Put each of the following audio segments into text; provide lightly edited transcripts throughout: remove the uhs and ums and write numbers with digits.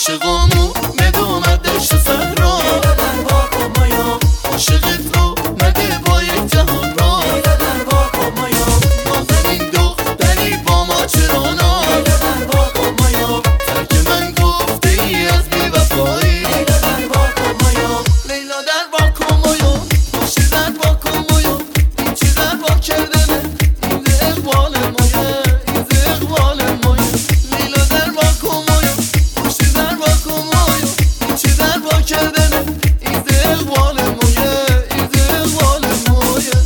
عاشقامو بدومد دشت صحرا در واقع مایا عاشقت رو مده با یک جهان را در واقع مایا نازنین دختری با ما چرانا در واقع مایا ترک من گفته ای از بی‌وفایی در واقع مایا لیلا در واقع مایا خوشی در واقع مایا این چی در واقع کردنه این ده اقبال مایه این ده اقبال مایه لیلا در واقع مایا خوشی در واقع مایا این چی در واقع کردنه این ده اقبال مایه این ده اقبال مایه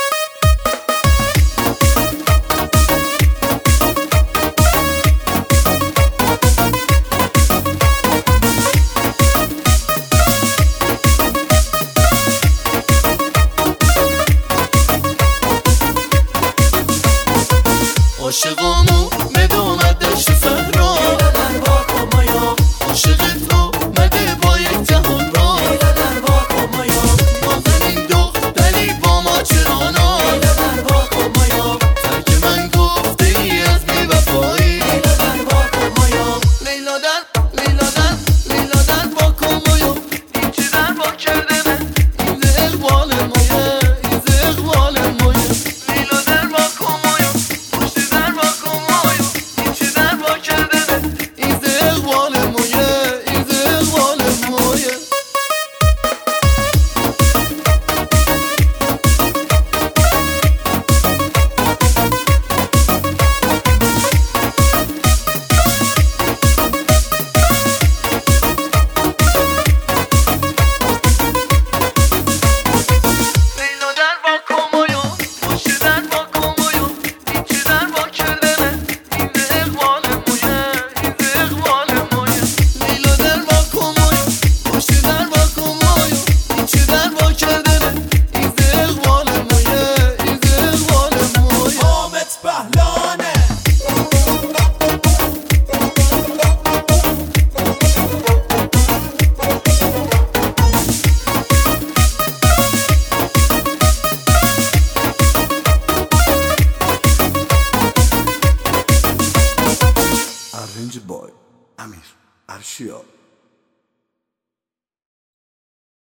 عاشقامو بدومد دشت صحرا در واقع مایا عاشقت رو مده با یک جهان را در واقع مایا نازنین دختری با ما چرانا در واقع مایا ترک من گفته ای از بی‌وفایی در واقع مایا لیلا در واقع مایا این چی در واقع کردنه این ده اقبال مایه این ده اقبال مایه لیلا در واقع مایا خوشی در واقع مایا این چی در واقع کردنه این ده اقبال مایه این ده اقبال مایه لیلا در واقع مایا خوشی در واقع مایا این چی در واقع کردنه این ده اقبال مایه این ده اقبال مایه لیلا در واقع مایا خوشی در واقع مایا این چی در واقع کردنه این ده اقبال مایه این ده اقبال مایه حامد پهلانه Arrange boy Amir Arshio